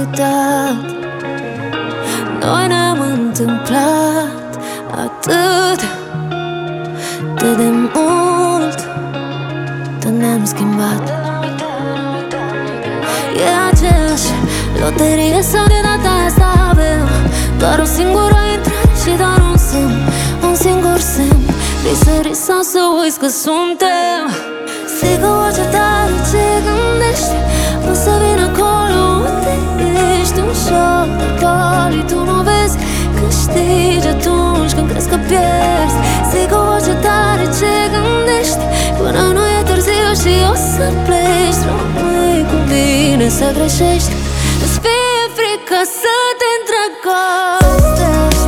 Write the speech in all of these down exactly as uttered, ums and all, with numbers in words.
uitat. Noi ne-am întâmplat atât de de mult, dar ne-am schimbat. E aceeași loterie sau de data asta avem doar o singură intrare și doar un semn, un singur semn. Vrei să râi sau să uiți că suntem? Strigă orice tare ce gândești, o să vin acolo unde ești. Un șoc de cali, tu nu vezi, câștigi atunci când crezi că pierzi. Strigă orice tare ce gândești, până nu e târziu și o să pleci. Rămâi cu mine să greșești, îți fie frică să te îndrăgostești.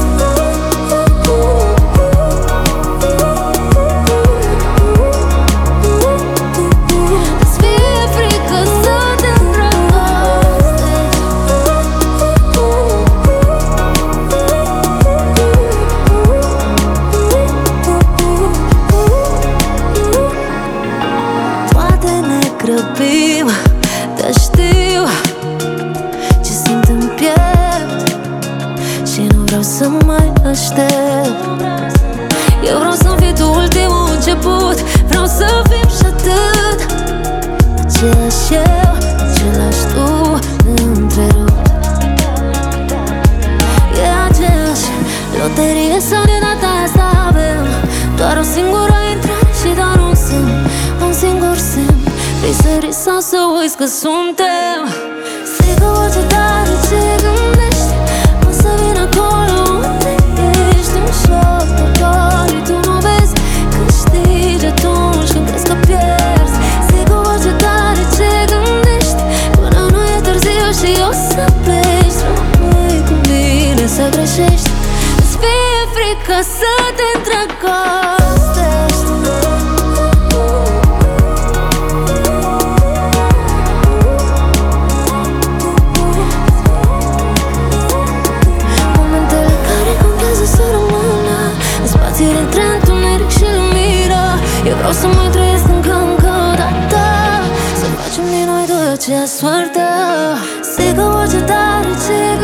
Grăbim, dar știu ce simt în piept și nu vreau să mai aștept. Eu vreau să fii tu ultimul început, vreau să fim și atât, aceeași eu, același tu, întrerupt. E aceeași loterie sau de data asta avem doar o singură intrare și doar un semn, un singur semn. Vrei să râi sau să uiți că suntem? Strigă orice tare ce gândești, o să vin acolo unde ești. Un șoc de cali, tu nu vezi, câștigi atunci când crezi că pierzi. Strigă orice tare ce gândești, până nu e târziu și o să pleci. Rămâi cu mine să greșești, îți fie frică să te îndrăgostești. Între întuneric și lumină, eu vreau să mai trăiesc încă, încă o dată, să facem din noi doi aceeași soartă. Strigă orice tare ce